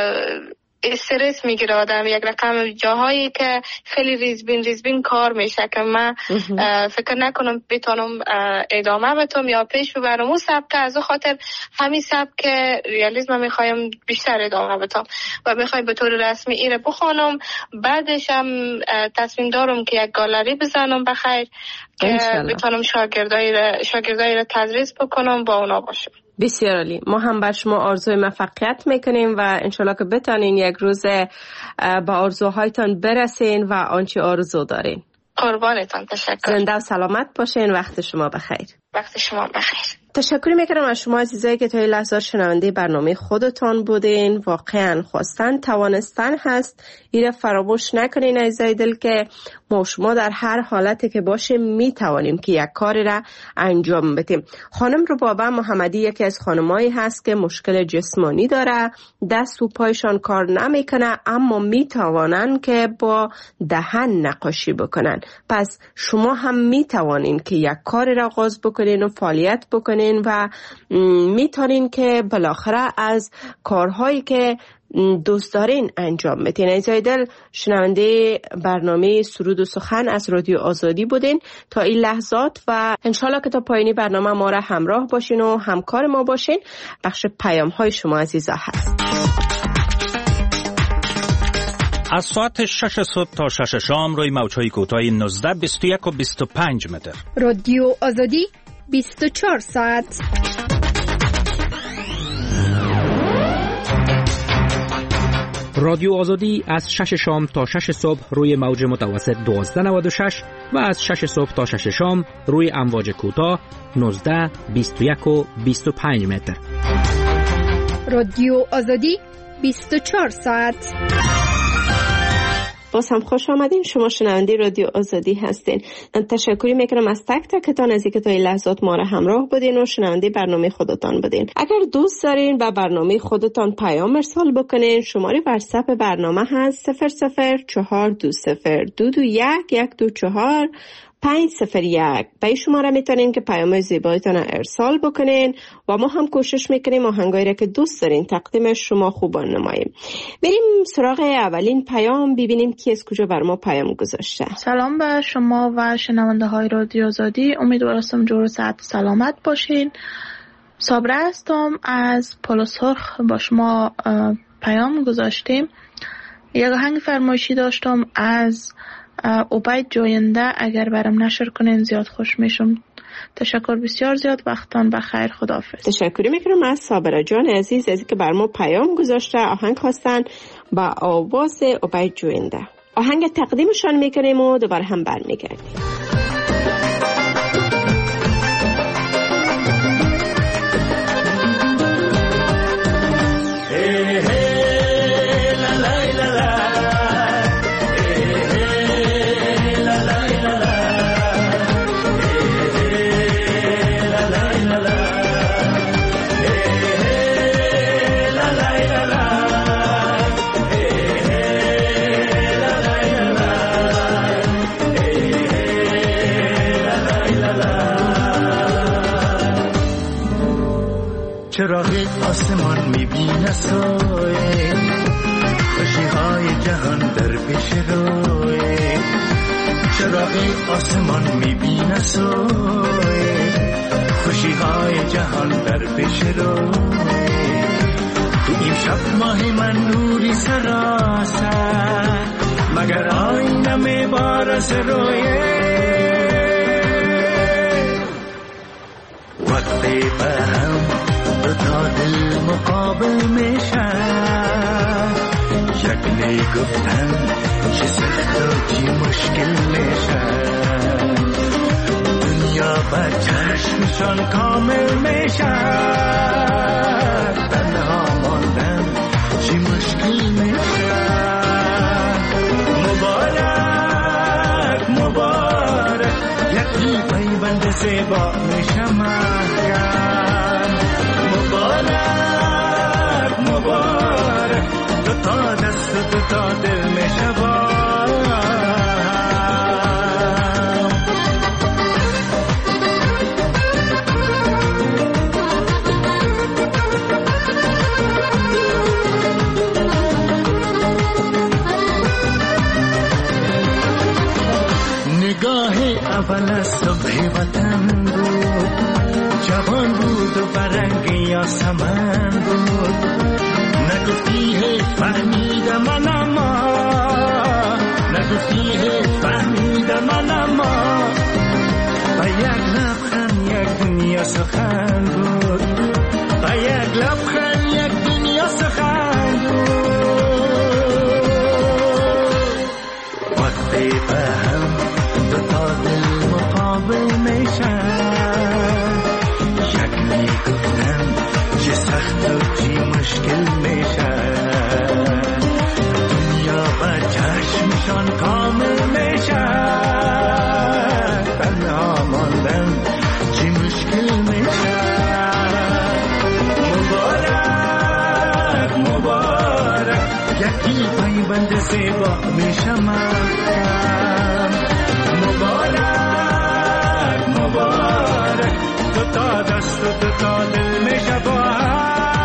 استرس میگیره آدم. یک رقم جاهایی که خیلی ریزبین کار میشه که من فکر نکنم بتونم ادامه بدم یا پیش ببرم اون سبک. از خاطر همین سبک ریالیسم میخوایم بیشتر ادامه بدم و میخوایم به طور رسمی ایره بخونم. بعدش هم تصمیم دارم که یک گالری بزنم بخیر که بتونم شاگردای را تدریس بکنم، با اونا باشم. بسیار عالی. ما هم بر شما آرزوی موفقیت میکنیم و انشالله که بتانین یک روز به آرزوهایتان برسین و آنچه آرزو دارین. قربانتان، تشکر. زنده و سلامت باشین. وقت شما بخیر. وقت شما بخیر. تشکر میکنم از شما عزیزایی که تا این لحظه شنونده برنامه خودتان بودین. واقعا خواستن توانستن هست. ایره فراموش نکنین عزیزای دل که ما شما در هر حالتی که باشه میتوانیم که یک کاری را انجام بدیم. خانم ربابه محمدی یکی از خانمایی هست که مشکل جسمانی داره، دست و پایشان کار نمیکنه اما میتوانن که با دهن نقاشی بکنن. پس شما هم میتوانین که یک کاری را آغاز بکنین و فعالیت بکنین و میتونین که بالاخره از کارهایی که دوست دارین انجام بدین. عزیزای دل، شنونده برنامه سرود و سخن از رادیو آزادی بودین تا این لحظات و انشالله که تا پایانی برنامه ما را همراه باشین و همکار ما باشین. بخش پیام های شما عزیزا هست. از ساعت 6 صبح تا 6 شام روی موج‌های کوتاه 19، 21 و 25 متر. رادیو آزادی 24 ساعت. رادیو آزادی از 6 شام تا 6 صبح روی موج متوسط 1296 و از 6 صبح تا 6 شام روی امواج کوتاه 19، 21 و 25 متر. رادیو آزادی 24 ساعت. باز هم خوش آمدین. شما شنونده رادیو آزادی هستین. تشکری میکنم از تک تکتان از اینکه تا این لحظات ما را همراه بودین و شنونده برنامه خودتان بودین. اگر دوست دارین به برنامه خودتان پیام ارسال بکنین، شماره واتساپ برنامه هست 00422211241 501. به این شماره میتونین که پیام زیبایتان ارسال بکنین و ما هم کوشش میکنیم آهنگایی را که دوست دارین تقدیم شما خوبان نماییم. بریم سراغ اولین پیام، ببینیم کی از کجا بر ما پیام گذاشته. سلام به شما و شنونده های رادیو آزادی. امیدوارم جور و صحت سلامت باشین. صابره هستم از پلوسرخ، با شما پیام گذاشتیم. یک آهنگ فرمایشی داشتم از عبید جوینده، اگر برام نشر کنین زیاد خوش میشم. تشکر بسیار زیاد، وقتان بخیر، خداحافظ. تشکر میکنم از صابره جان عزیز از که بر ما پیام گذاشته. آهنگ خواستن با آواز عبید جوینده. آهنگ تقدیمشان میکنیم و دوباره هم برمیگردیم. چراغ آسمان میبینه سایه خوشیهای جهان در پیش روی چراغ آسمان میبینه سایه خوشیهای جهان در پیش روی تو این شب ماه من نوری سراسر مگر آینه میبارس رویه وقتی به هم تا دل مقابل میشن یک نگفتن چه سخت و چه مشکل میشن دنیا با چشمشان کامل میشن تنها ماندن چه مشکل میشن مبارک مبارک یکی پیوند زیبا میشمن مبارک مبارک دو تا دست و دو تا دل می شود نگاه اول صبح وطن بود جوان بود و برنگ یاسمن بود نگفتی هی فهمیدم من اما نگفتی هی فهمیدم من اما و یک لبخند یک دنیا سخن بود و یک لبخند یک دنیا سخن بود وقتی به هم دو تا دل مقابل میشن یک میگفتن چه سخت و چه مشکل میشن دنیا با چشمشان کامل میشن تنها ماندن چه مشکل میشن مبارک مبارک یکی پیوند زیبا میشمن مبارک مبارک دو تا دست و دو تا دل میشود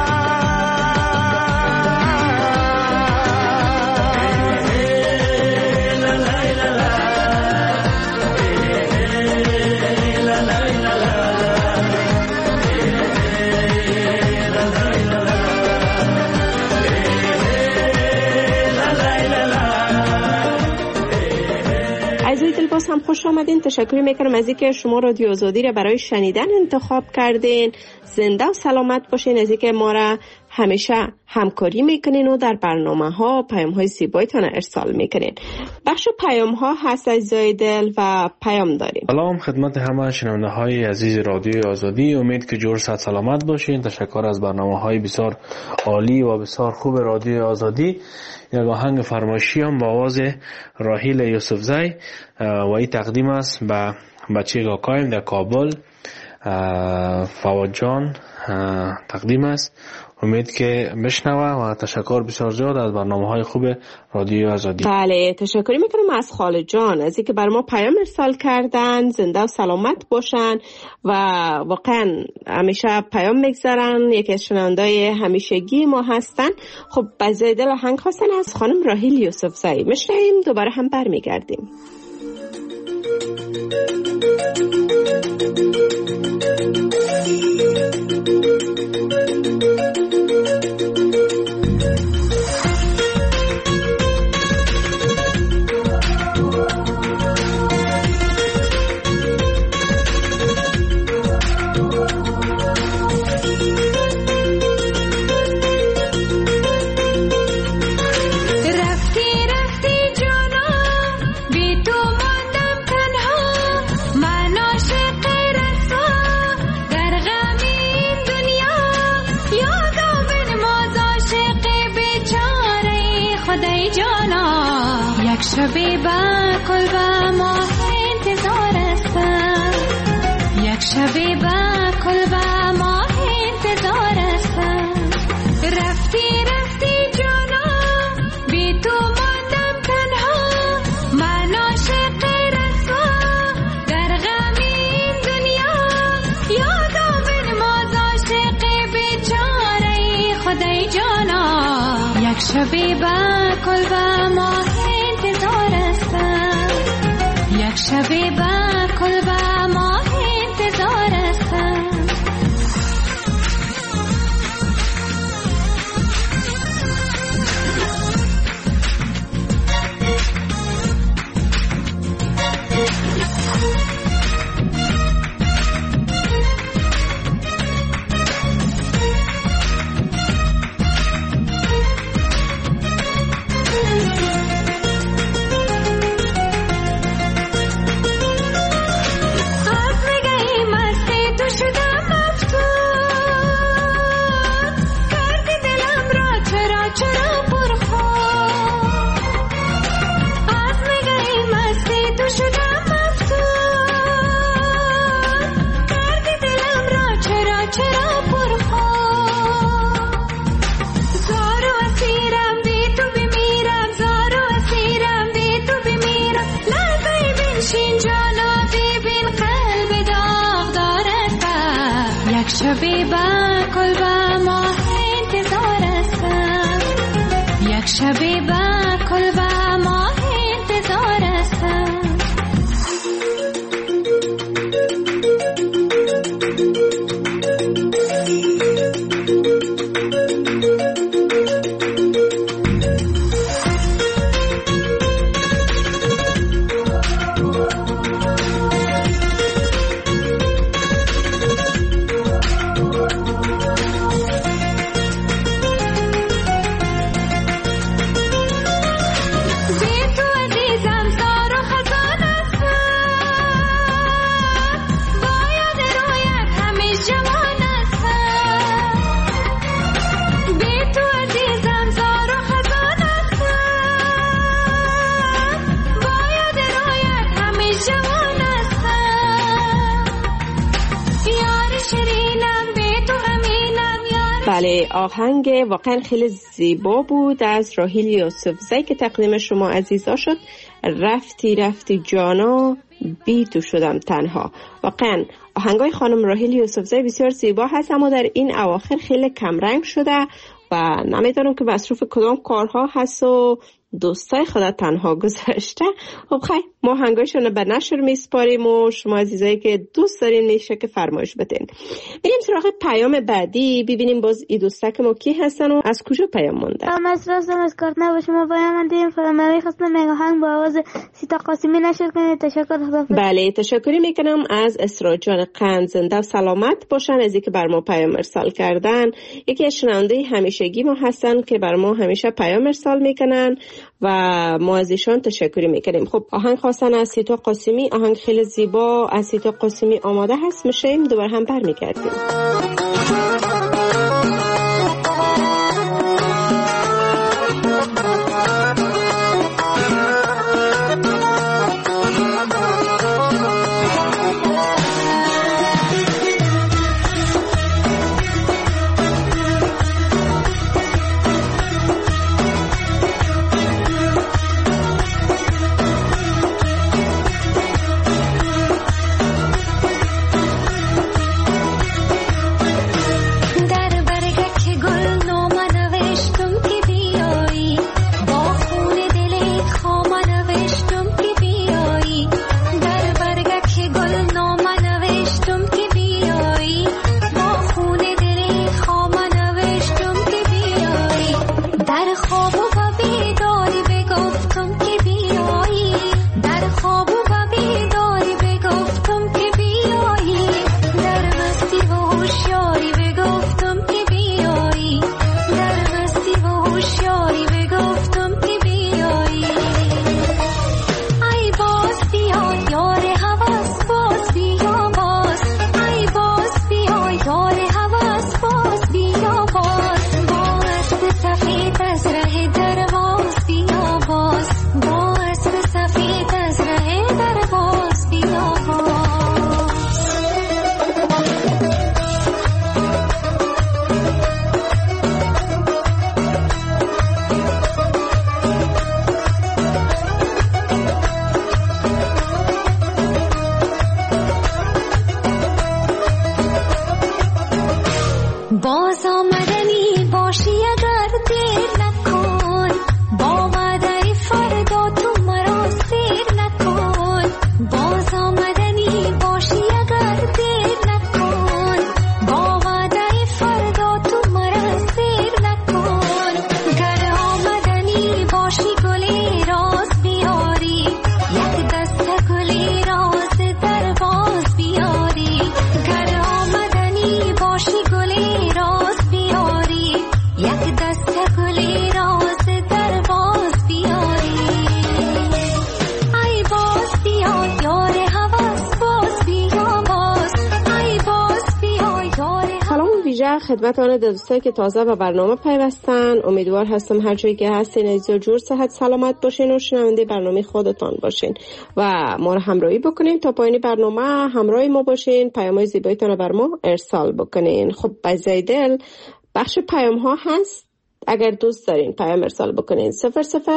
هم خوش آمدین. تشکر میکنم از اینکه شما رادیو آزادی را برای شنیدن انتخاب کردین. زنده و سلامت باشین. از اینکه ما را همیشه همکاری میکنین و در برنامه ها پیام های زیبایتان ارسال میکنین. بخش پیام ها هست عزیزای دل و پیام داریم. سلام خدمت همه شنونده های عزیز رادیو آزادی. امید که جور صحت سلامت باشین. تشکر از برنامه های بسیار عالی و بسیار خوب رادیو آزادی. یک آهنگ فرمایشی هم با آواز راحیل یوسفزی و این تقدیم است به بچه کاکایم در کابل فواد جان تقدیم است. امید که بشنوه و تشکر بسیار زیاد از برنامه‌های خوب رادیو آزادی. بله تشکر میکنم از خاله جان از اینکه بر ما پیام ارسال کردن. زنده و سلامت باشن و واقعا همیشه پیام میگذارن. یکی از شنوندای همیشگی ما هستن. خب بزای دل آهنگ خواستن از خانم راحیل یوسفزی. میشنویم دوباره هم برمیگردیم. رفتی رفتی جانا یک شبی با کل با ماه انتظار هستم، یک شبی با کل با ماه انتظار هستم. رفتی رفتی جانا بی تو ماندم تنها، من عاشق رسوا در غم این دنیا. یادم بنواز عاشق بیچاره خدای جانا، یک شبی با کل با ماه انتظار هستم، یک شبی با کل با ماه انتظار هستم. شبی با کل با ماه انتظار هستم، یک شبی با کل با ماه انتظار هستم. بله، آهنگ واقعا خیلی زیبا بود از راحیل یوسفزی که تقدیم شما عزیزا شد. رفتی رفتی جانا بی تو شدم تنها. واقعا آهنگای خانم راحیل یوسفزی بسیار زیبا هست، اما در این اواخر خیلی کمرنگ شده و نمیدونم که مصروف کدام کارها هست و دوستای خدا تنها گذاشته. خب خیلی ما آهنگایشون به نشر میسپاریم و شما عزیزایی که دوست دارین نیشه که فرمایش بدین. بریم سراغ پیام بعدی، ببینیم باز این دوستا که ما کی هستن و از کجا پیام مونده. از راستم از کارتنا با شما پیام مندیم. فرمایی خواستم آهنگ با آواز سیتا قاسمی نشر کنید. تشکر. بله تشکری میکنم از اسرا جان قند. زنده و سلامت باشن از اینکه بر ما پیام ارسال کردن. یکی از شنونده همیشگی ما هستن که بر ما همیشه پیام ارسال میکنن و ما از ایشان تشکری میکنیم. خب آهنگ خواستن از سیتا قاسمی، آهنگ خیلی زیبا از سیتا قاسمی آماده هست، میشیم دوباره هم برمیگردیم. خدمت آن دوستایی که تازه به برنامه پیوستن. امیدوار هستم هر جایی که هستین عزیزا جور صحت سلامت باشین و شنونده برنامه خودتان باشین و ما رو همراهی بکنین تا پایان برنامه. همراه ما باشین، پیام‌های زیبایتان رو بر ما ارسال بکنین. خب بزایدل بخش پیام ها هست. اگر دوست دارین پیام ارسال بکنین 004202221124501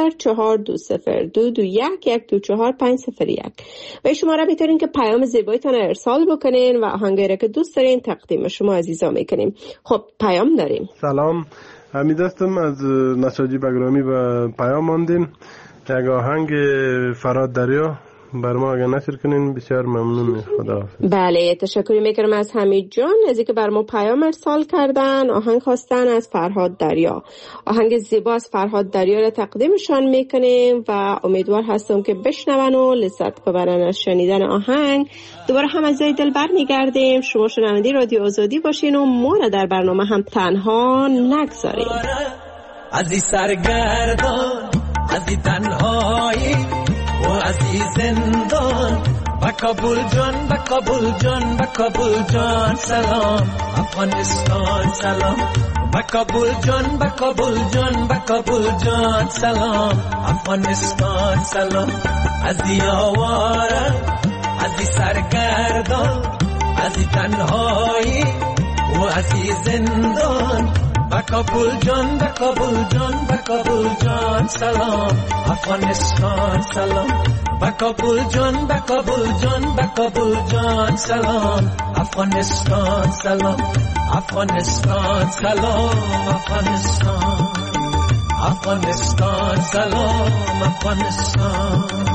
و شما را میتونین که پیام زیبایتان ارسال بکنین و آهنگی را که دوست دارین تقدیم شما عزیزا میکنیم. خب پیام داریم. سلام، حمید هستم از نساجی بگرامی و پیام ماندیم. یک آهنگ فراد دریا بر ما اگر نشر کنین بسیار ممنون. خدا حافظ. بله تشکر میکنم از حمید جان از اینکه بر ما پیام ارسال کردن. آهنگ خواستن از فرهاد دریا. آهنگ زیبا از فرهاد دریا را تقدیمشان میکنیم و امیدوار هستم که بشنون و لذت ببرن از شنیدن آهنگ. دوباره هم از دل برمیگردیم. شما شنونده رادیو آزادی باشین و ما را در برنامه هم تنها نگذارین. از این سرگردان، از این تنهایی و از این زندان، با کابل جان، با کابل جان، با کابل جان سلام افغانستان سلام، با کابل جان، با کابل جان، با کابل جان سلام افغانستان سلام. از این آواره، از این سرگردان، از این تنهایی و از این زندان، با کابل جان، با کابل جان، با کابل جان سلام افغانستان سلام، با کابل جان، با کابل جان، با کابل جان سلام افغانستان سلام، افغانستان سلام، افغانستان، افغانستان سلام، افغانستان.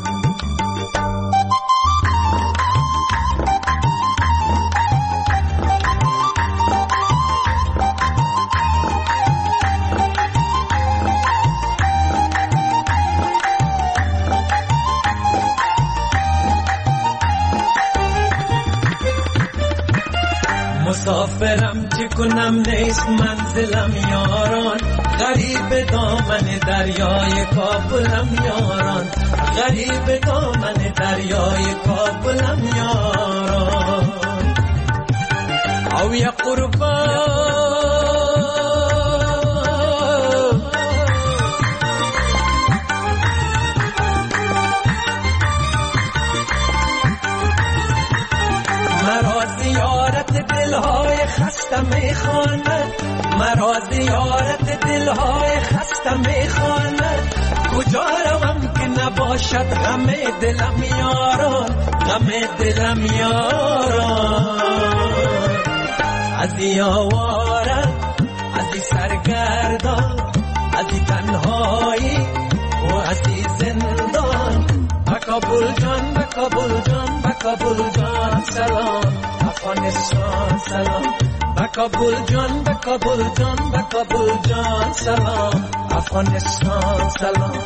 مسافرم چه کنم نیست منزلم یاران، غریب دامن دریای کابلم یاران، غریب دامن دریای کابلم یاران. او یا قربان مرا زیارت دلهای خسته میخواند، مرا زیارت دلهای خسته میخواند. کجا روم که نباشد همه دلم یاران، همه دلم یاران. از این آواره، از این سرگردان، از این تنهایی و از این زندان، با کابل جان، با کابل جان، با کابل جان سلام افغانستان سلام، با کابل جان، با کابل جان، با کابل جان سلام افغانستان سلام.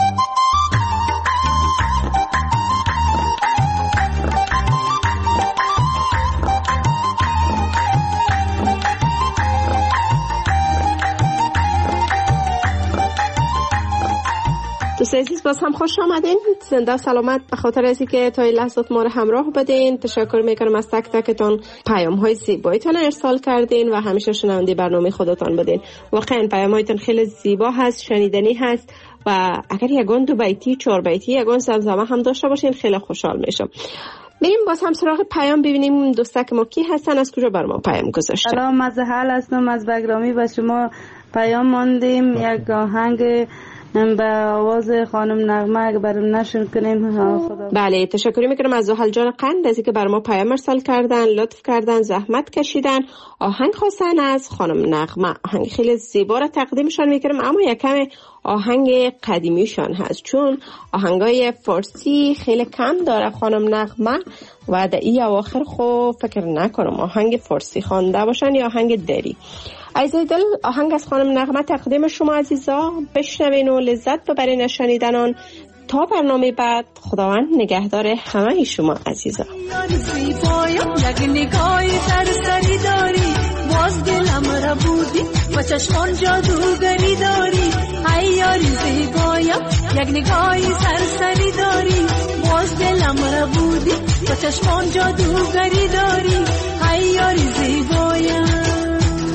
دوست عزیز باز هم خوش آمدین. زنده سلامت به خاطر از اینکه تا این لحظات ما رو همراه بدین. تشکر میکنم از تک تکتون پیام های زیبایتون ارسال کردین و همیشه شنونده برنامه خودتون بدین. واقعا پیام هایتون خیلی زیبا هست، شنیدنی هست و اگر یگان 2 بیتی 4 بیتی یگان زمزمه هم داشته باشین خیلی خوشحال میشم. بریم باز هم سراغ پیام ببینیم دوستک ما کی هستن، از کجا بر ما پیام گذاشتن. سلام، از حال هستم از بگرامی و شما پیام ماندیم. یک آهنگ به آواز خانم نغمه اگه برام نشون کنیم. خدا. بله تشکر میکنم از زحل جان قند از اینکه بر ما پیام ارسال کردن، لطف کردن، زحمت کشیدن. آهنگ خواستن از خانم نغمه. آهنگ خیلی زیبا را تقدیمشان میکنم اما یک کم آهنگ قدیمیشان هست چون آهنگای فارسی خیلی کم داره خانم نغمه و در این اواخر خو فکر نکنم آهنگ فارسی خوانده باشن یا آهنگ دری. عزیزای دل آهنگ از خانم نغمه تقدیم شما عزیزا، بشنوین و لذت ببرین از شنیدن آن. تا برنامه بعد خداوند نگهدار همه شما عزیزا. یک نگاهی سرسری داری، باز دلم را بودی و چشمان جادوگری داری. ای یاری زیبایم یک نگاهی سرسری داری، باز دلم را بودی و چشمان جادوگری داری. ای یاری زیبایم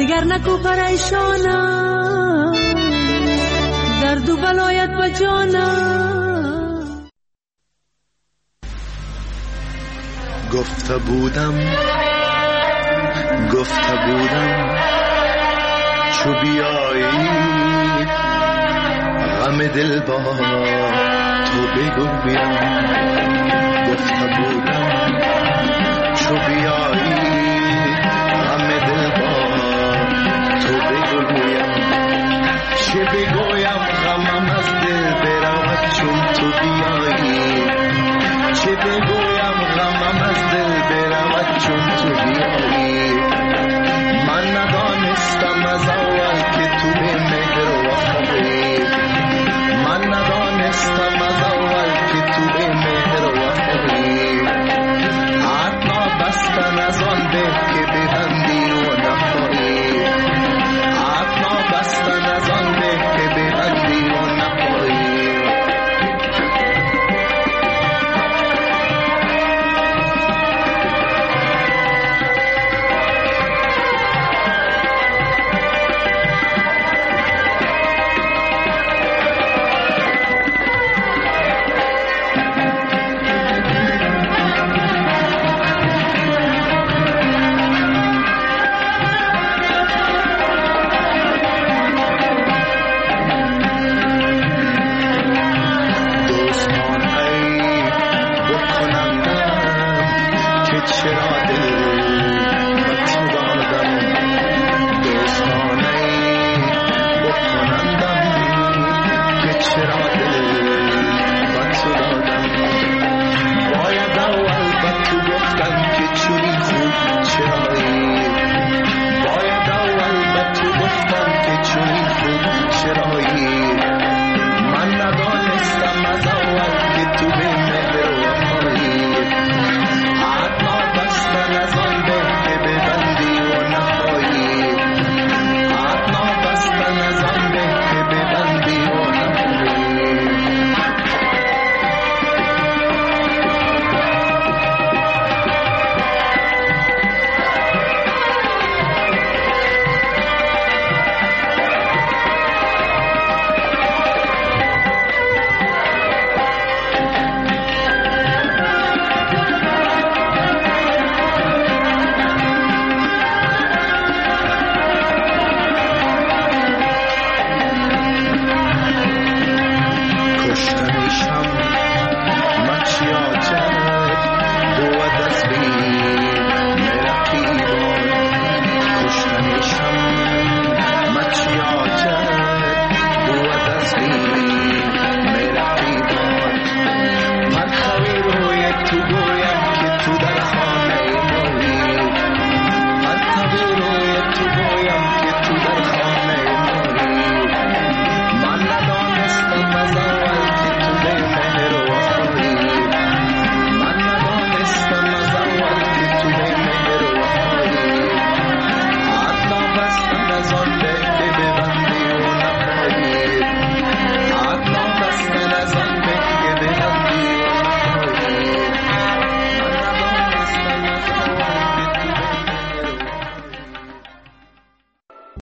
دیگر نکو پریشانم درد و بلایت با جانم. گفته بودم چو بیایی غم دل با تو بگویم. گفته بودم چو بیایی غم دل با تو بگویم. چه بگویم غمم از دل برود چون تو بیایی.